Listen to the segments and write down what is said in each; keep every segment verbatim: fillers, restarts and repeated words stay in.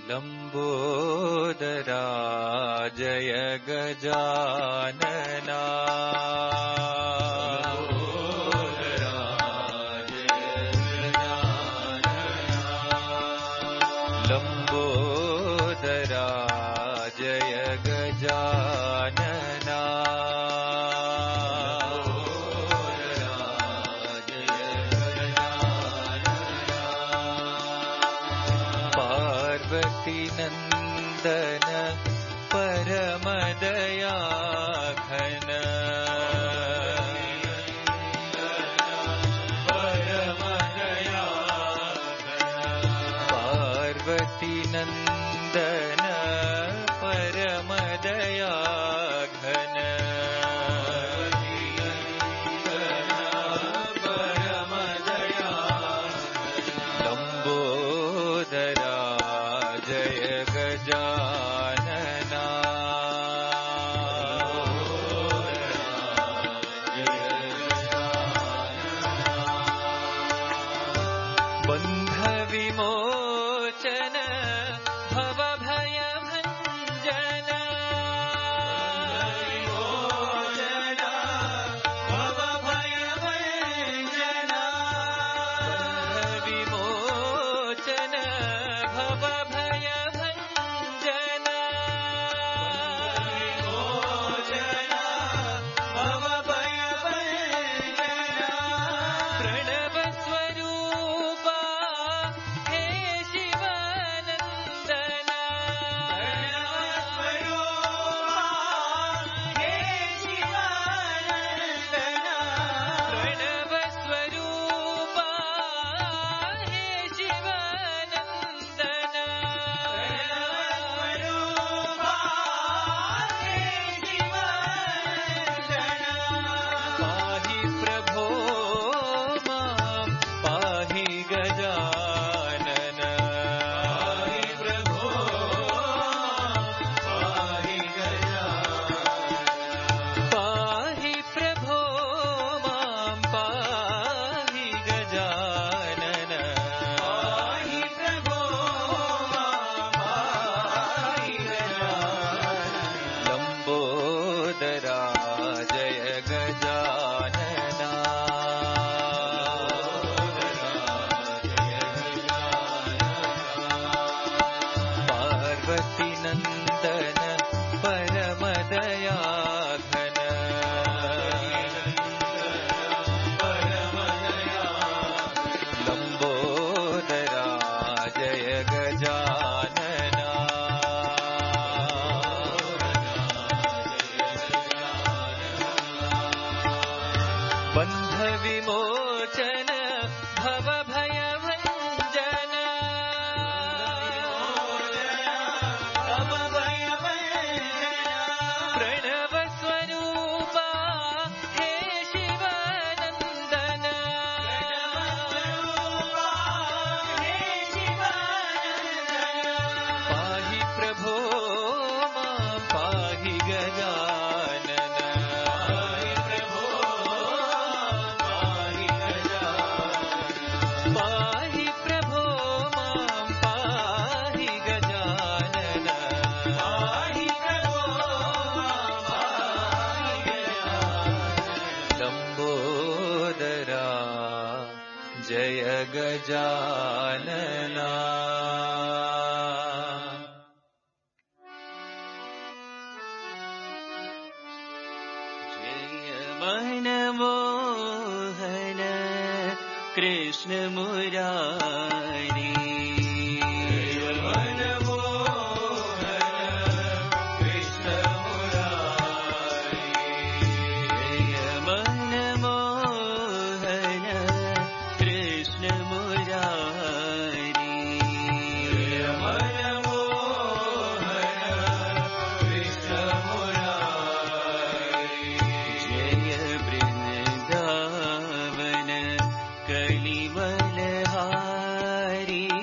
लंबोदरा जय गजानना लंबोदरा जय गजानना पार्वती नंदन परम दया घन पार्वती नंदन परम दया घन लंबोदरा जय गजानना बंध विमोचन भव भय भंजन भव भय भंजन विमोचन भव भय भंजन विमोचन भव भय भंजन प्रणव स्वरूप हे शिवानंदन प्रणव स्वरूप हे शिवानंदन पाहि प्रभो मां पाहि गजानन पाहि प्रभो पाहि गजानन पाहि प्रभो मां पाहि गजानन पाहि प्रभो मां पाहि गजानन लंबोदरा जय गजानना पार्वती नंदन परम दया घन लंबोदरा जय गजानना बंध विमोचन भव भय भंजन भव भय भंजन प्रणव स्वरूप हे शिवानंदन पाहि प्रभो मां पाहि गजानन पाहि प्रभो पाहि गजानन पाहि प्रभो मां पाहि गजानन पाहि प्रभो मां पाहि गजानन लंबोदरा जय गजानना जय मनमोहन कृष्ण मुरारी जय मनमोहन कृष्ण मुरारी जय मनमोहन कृष्ण मुरारी जय मनमोहन कृष्ण मुरारी जय वृंदावन कलिवलहारी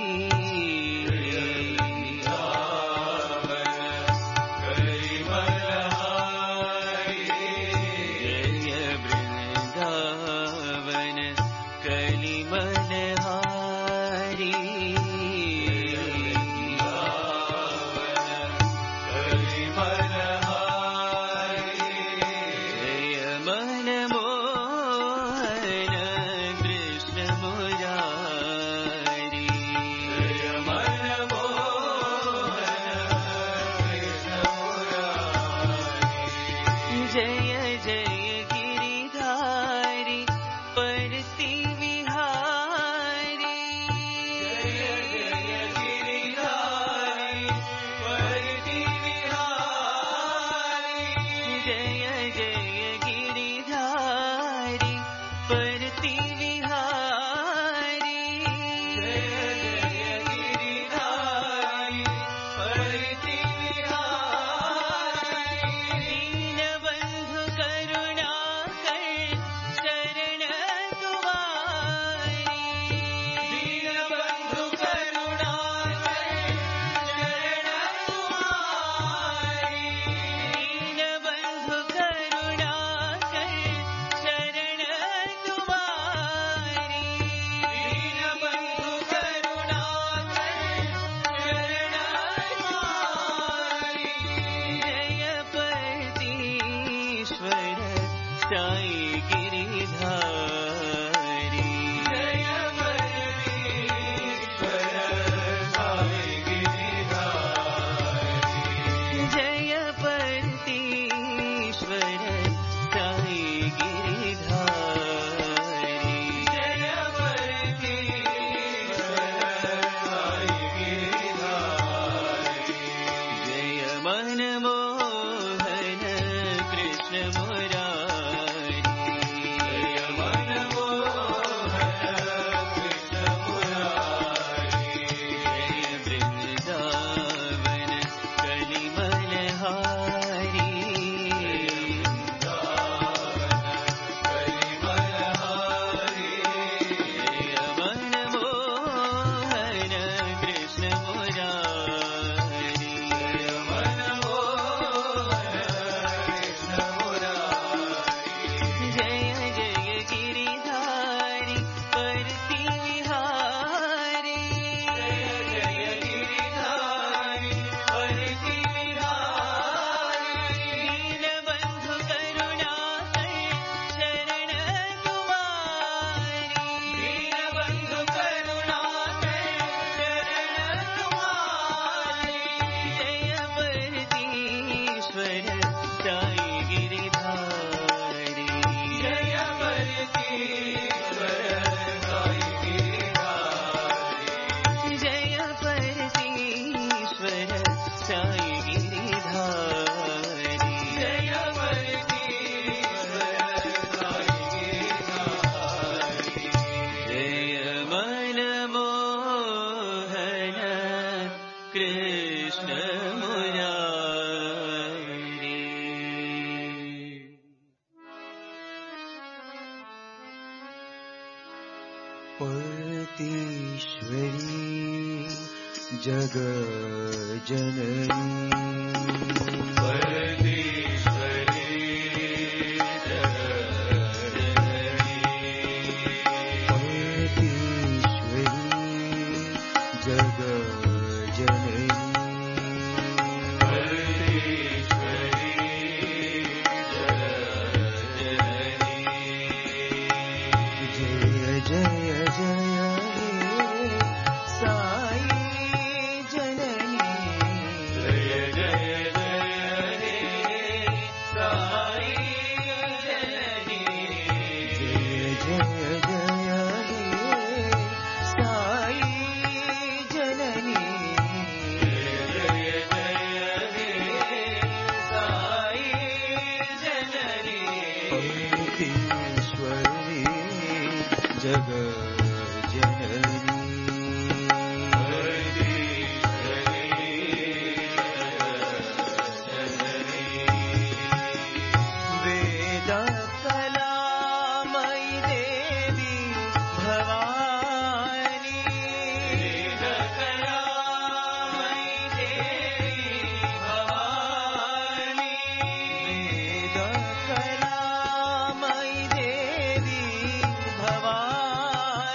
भवानी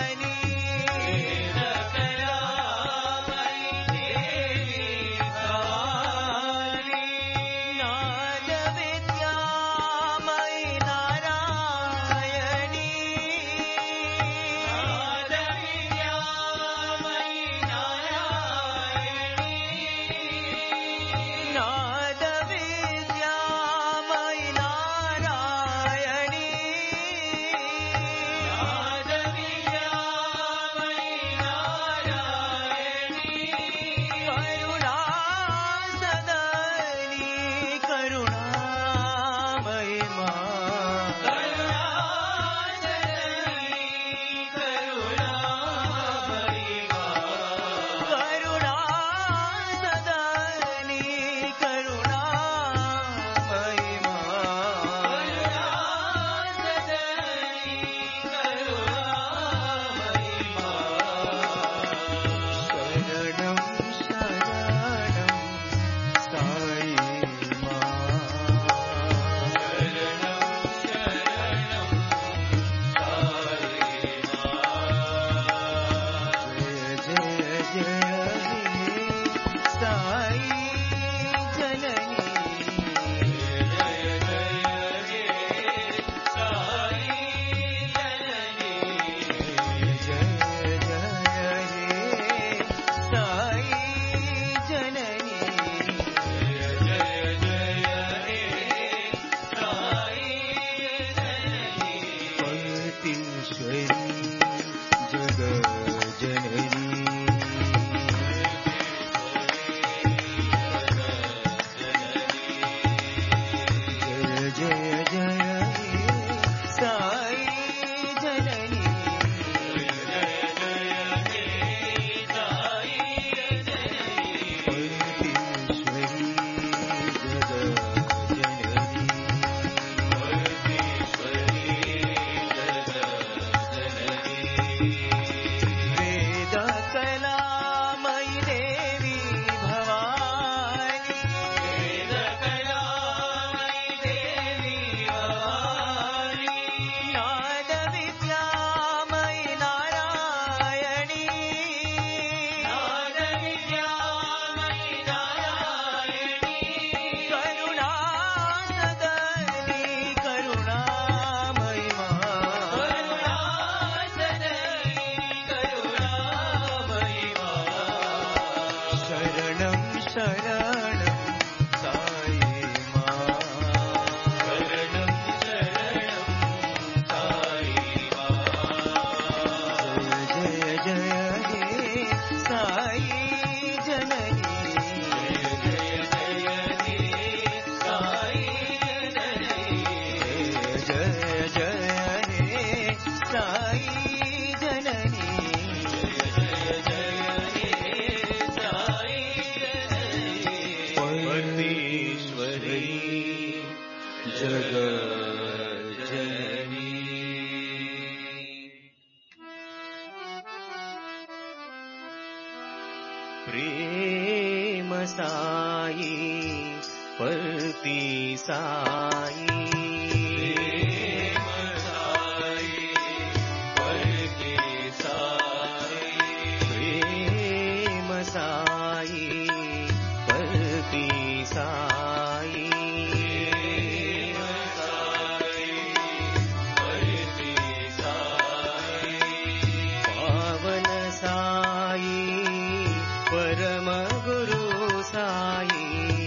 जय जय हे साई जननी जय जय हे साई जननी परमेश्वरी जगत जननी प्रेम साई परती साई प्रेम साई परती साई प्रेम साई परती साई प्रेम साई परती साई पावन साई परम गुरु साई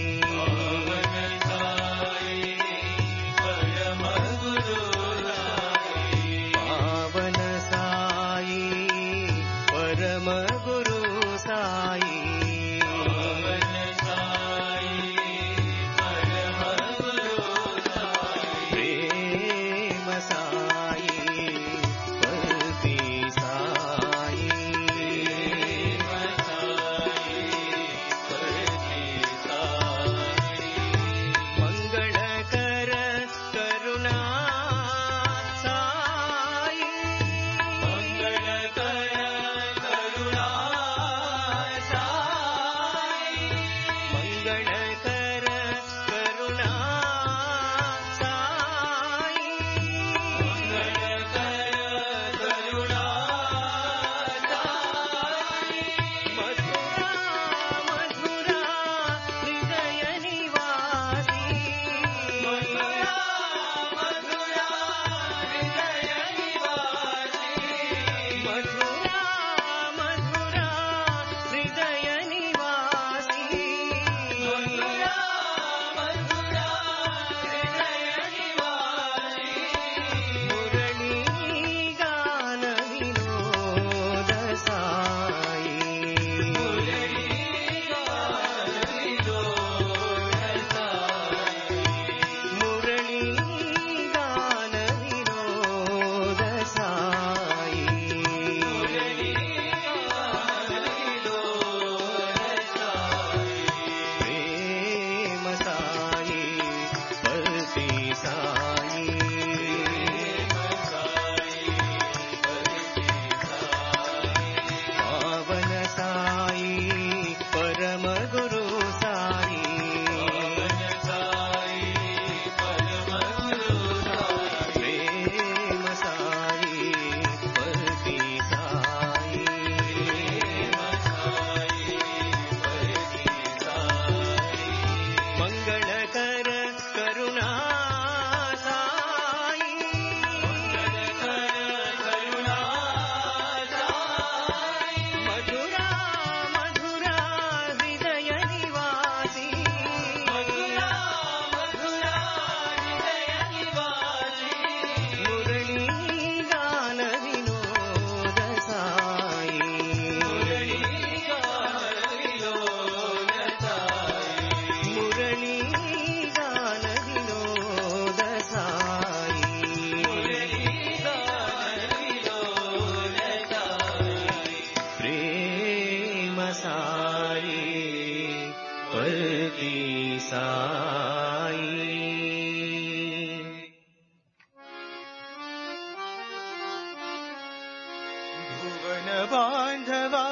बांधवा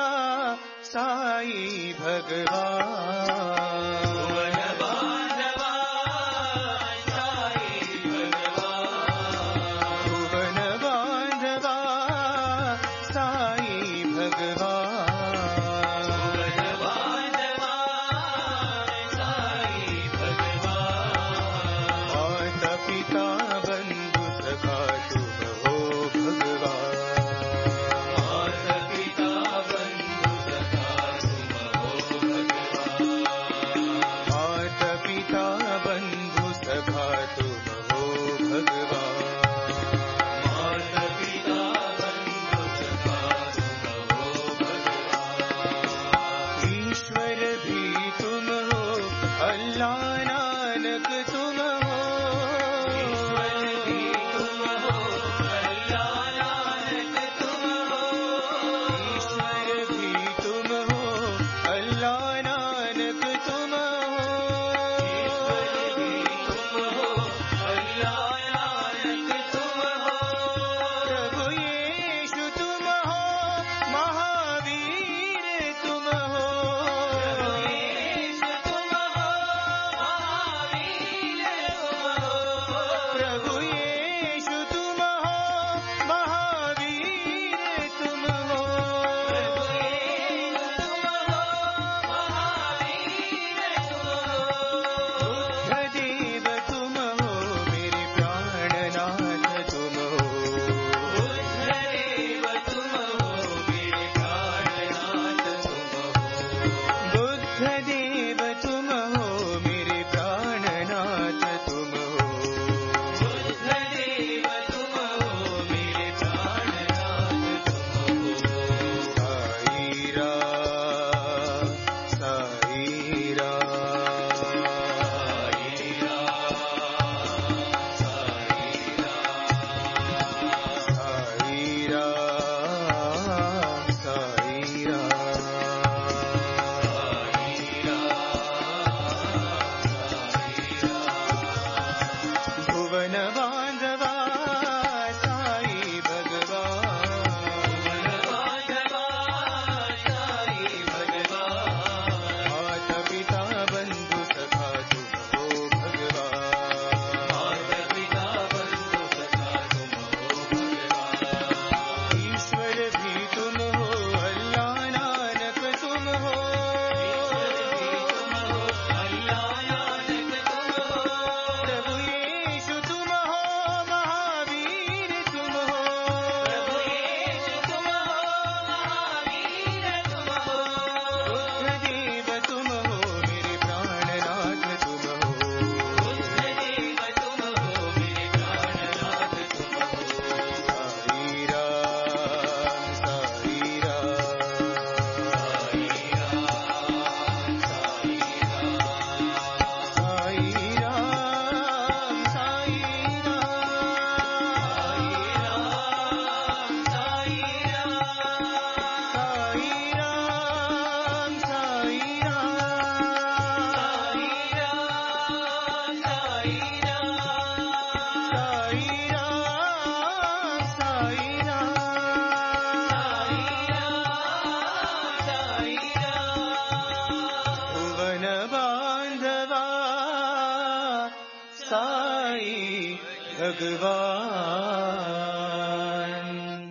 साई भगवान भुवन बांधवा साई भगवान भुवन बांधवा साई भगवान भुवन बांधवा साई भगवान माता पिता बंधु सखा तुम हो भगवान भगवान।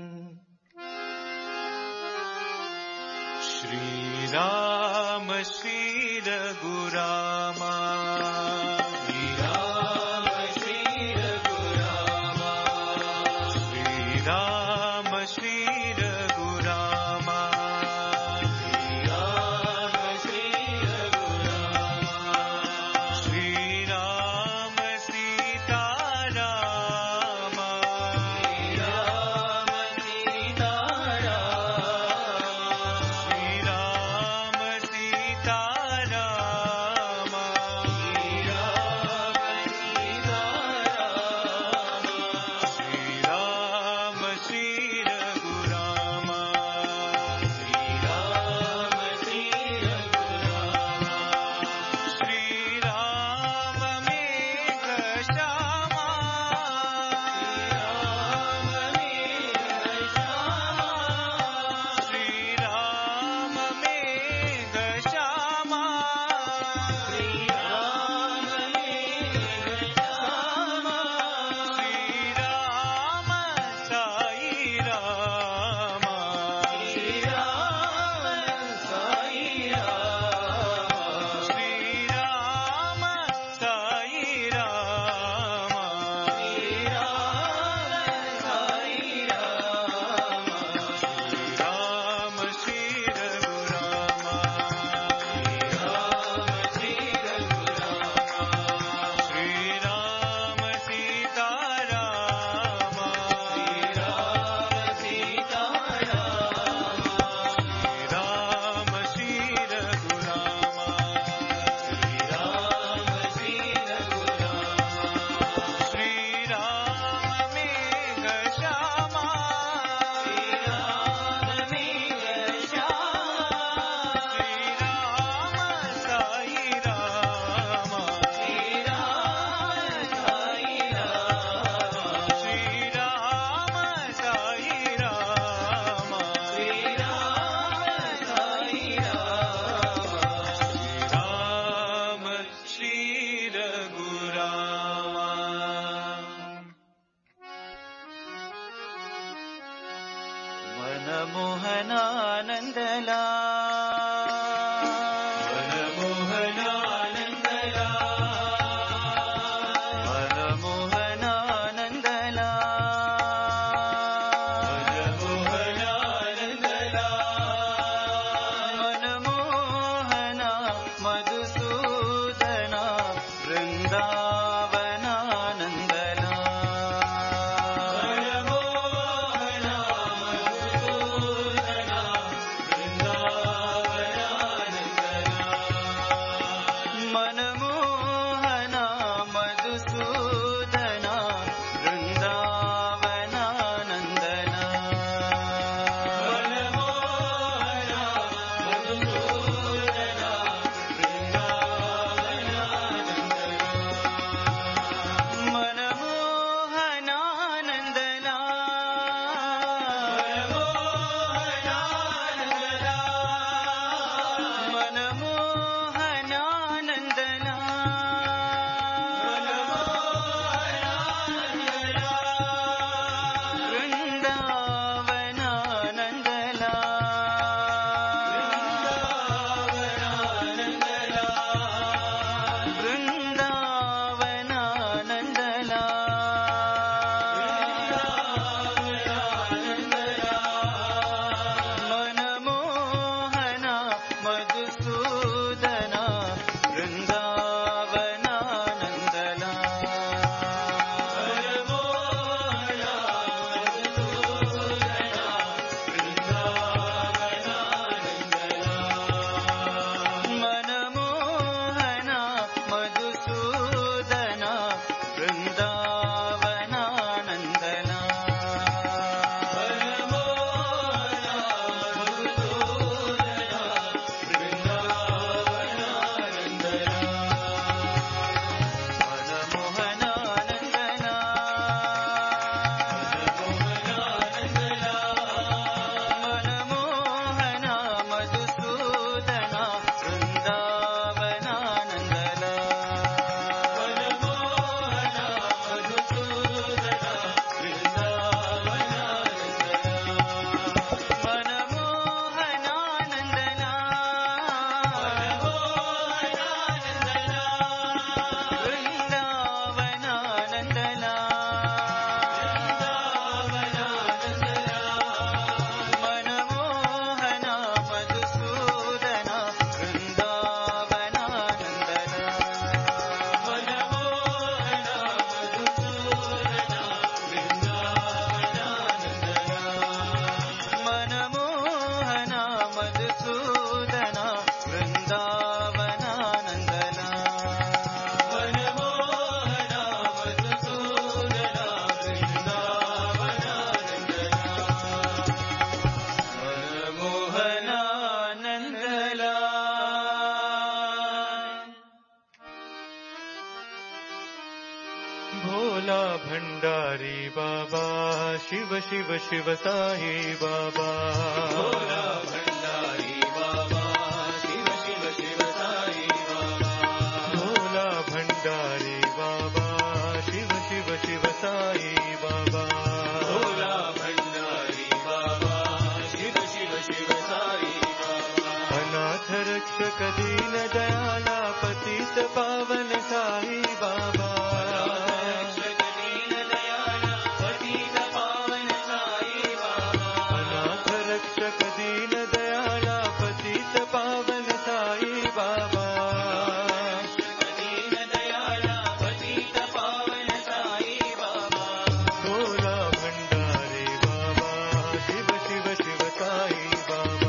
श्री राम श्री रघुरामा, श्री राम श्री रघुरामा, श्री राम श्री रघुरामा, श्री राम श्री रघुरामा, श्री राम सीता रामा, श्री राम सीता रामा, श्री राम सीता रामा, श्री राम सीता रामा, श्री राम श्री रघुरामा, श्री राम श्री रघुरामा, श्री राम मेघ श्यामा, श्री राम मेघ श्यामा, श्री राम मेघ श्यामा, श्री राम साई रामा, श्री राम साई रामा, श्री राम साई रामा, श्री राम साई रामा, श्री राम श्री रघुरामा, श्री राम श्री रघुरामा, श्री राम सीता रामा, श्री राम सीता रामा, श्री राम श्री रघुरामा, श्री राम श्री रघुरामा, श्री राम मेघ श्यामा, श्री राम मेघ श्यामा, श्री राम साई रामा, श्री राम साई रामा, श्री राम साई रामा, श्री राम साई रामा, श्री राम श्री रघुरामा। मनमोहनानन्दला, मनमोहनानन्दला, मनमोहनानन्दला, मनमोहनानन्दला, मनमोहना मधुसूदना वृन्दावनानन्दला, मनमोहना मधुसूदना वृन्दावनानन्दला, भंडारी बाबा शिव शिव शिव साई बाबा भोला भंडारी बाबा शिव शिव शिव साई बाबा भोला भंडारी बाबा शिव शिव शिव साई बाबा भोला भंडारी बाबा शिव शिव शिव साई बाबा अनाथ रक्षक दीन दयाला पतित पावन साई बाबा रक्षक दीन दयाला पतित पावन साई बाबा अनाथ रक्षक दीन दयाला पतित पावन साई बाबा रक्षक दीन दयाला पतित पावन साई बाबा भोला भंडारी बाबा शिव शिव शिव साई बाबा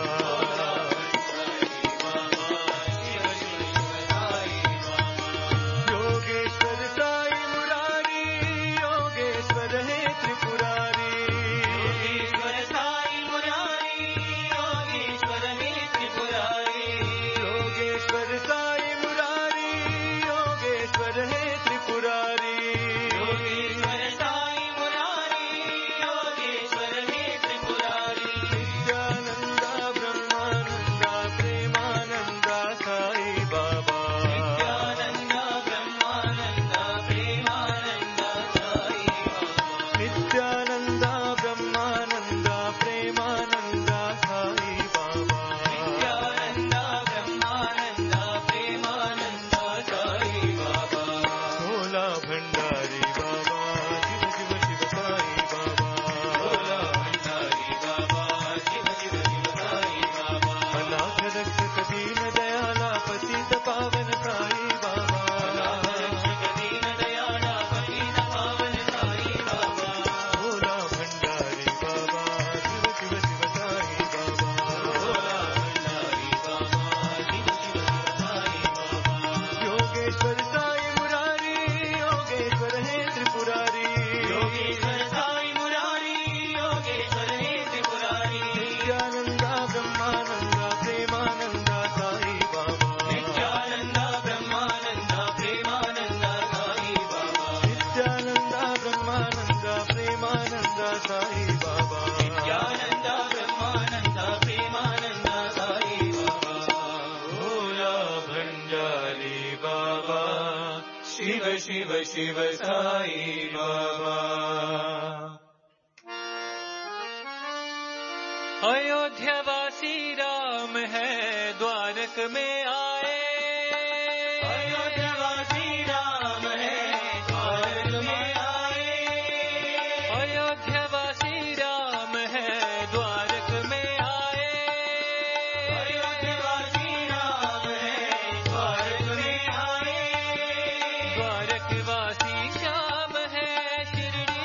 योगेश्वर साई मुरारी योगेश्वर है त्रिपुरारी योगेश्वर साई मुरारी योगेश्वर हे त्रिपुरारी योगेश्वर साई मुरारी योगेश्वर है त्रिपुरारी योगेश्वर साई मुरारी योगेश्वर हे त्रिपुरारी नित्यानंदा ब्रह्मानंदा प्रेमानंदा साई बाबा नित्यानंदा ब्रह्मानंदा प्रेमानंदा साई बाबा नित्यानंदा ब्रह्मानंदा प्रेमानंदा साई बाबा नित्यानंदा ब्रह्मानंदा प्रेमानंदा साई बाबा भोला भंडारी बाबा शिव शिव शिव साई बाबा भोला भंडारी बाबा शिव शिव शिव साई बाबा अनाथ रक्षक दीन दयाला पतित पावन साई बाबा रक्षक दीन दयाला पतित पावन साई बाबा भोला भंडारी बाबा शिव शिव शिव साई बाबा भोला भंडारी बाबा शिव शिव शिव साई बाबा योगेश्वर साई मुरारी योगेश्वर है त्रिपुरारी योगेश्वर साई मुरारी योगेश्वर हे त्रिपुरारी नित्यानंदा ब्रह्मानंदा प्रेमानंदा साई बाबा नित्यानंदा ब्रह्मानंदा प्रेमानंदा साई बाबा नित्यानंदा ब्रह्मानंदा प्रेमानंदा साई बाबा नित्यानंदा ब्रह्मानंदा प्रेमानंदा साई बाबा भोला भंडारी बाबा शिव शिव शिव साई बाबा अयोध्यावासी राम है द्वारक में आए अयोध्यावासी राम है द्वारक में आए अयोध्यावासी राम है द्वारक में आए अयोध्यावासी राम है द्वारक में आए द्वारकवासी श्याम है शिरडी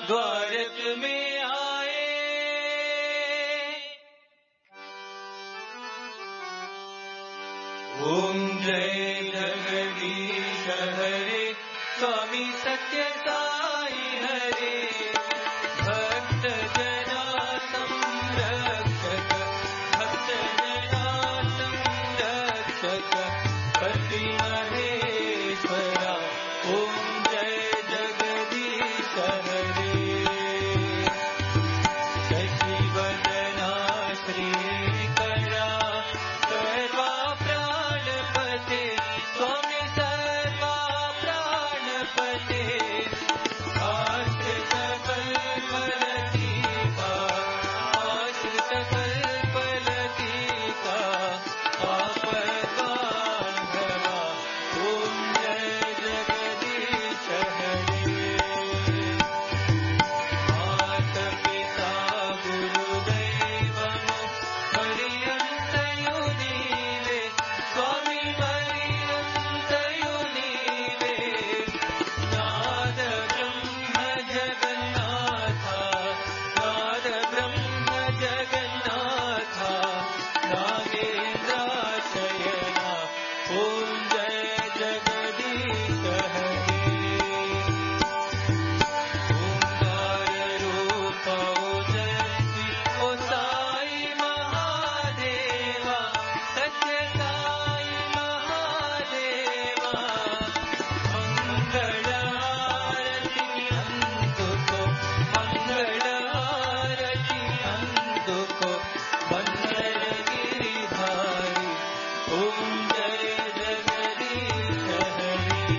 द्वारक में आए। ओम जय जगदीश हरे स्वामी सत्य साई हरे। भक्त जना संरक्षक भक्त जना संरक्षक पति महेश्वरा। ओम जय जगदीश हरे। शशि वदना श्रीकरा सर्वा प्राणपते स्वामी सर्वा प्राणपते। आश्रित कल्पलतिका आश्रित कल्पलतिका आपद्बान्धवा। ओम जय जगदीश हरे। माता पिता गुरुदैवमो पर्यन्तयो नीवे स्वामी पर्यन्तयो नीवे। नाद ब्रह्म जगन्नाथा नाद ब्रह्म जगन्नाथा नागेन्द्राशयना। ओम जय जगदीश हरे। ओंकार रूप ओजस्वी ओ साई महादेवा सत्य साई महादेवा। मंगल आरती अंतुको मंगल आरती अंतुको वंदन गिरिधारी। ओम जय जगदीश हरे।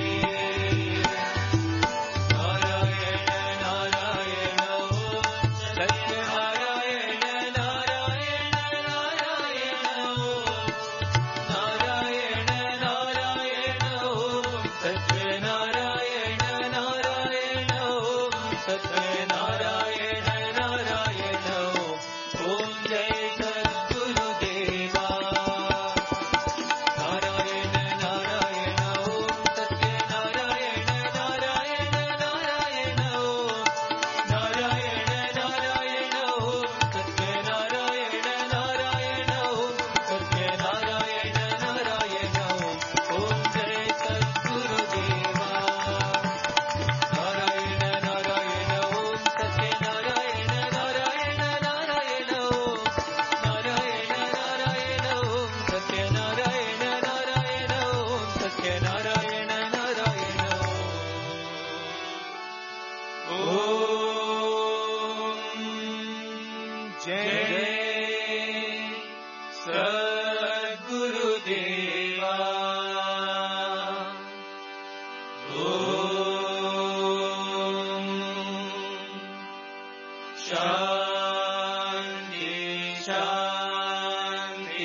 नारायण नारायण ओम सत्य नारायण नारायण नारायण ओम नारायण नारायण ओम सत्य नारायण नारायण ओम सत्य नारायण नारायण ओम। ओम जय सद्गुरुदेवा। नारायण नारायण ओम सत्य नारायण नारायण नारायण ओम नारायण नारायण ओम सत्य नारायण नारायण ओम सत्य नारायण नारायण ओम। ओम जय सद्गुरुदेवा। नारायण नारायण ओम सत्य नारायण नारायण नारायण ओम नारायण नारायण ओम सत्य नारायण नारायण ओम सत्य नारायण नारायण ओम। जय सद्गुरुदेवा। ओम शांति शांति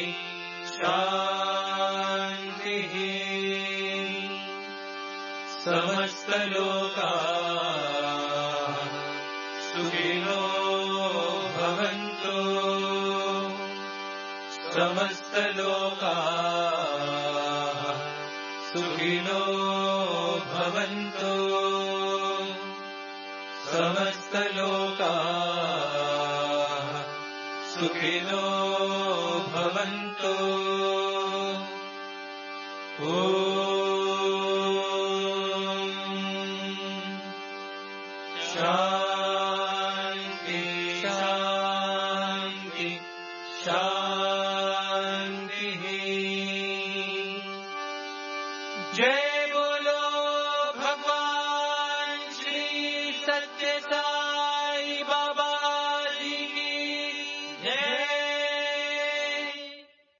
शांति। समस्त लोका सुखिनो भवन्तु। समस्त लोका सुखिनो भवन्तु। समस्त लोका सुखिनो भवन्तु। ओम शांति शांति शांति। जय बोलो भगवान श्री सत्य साई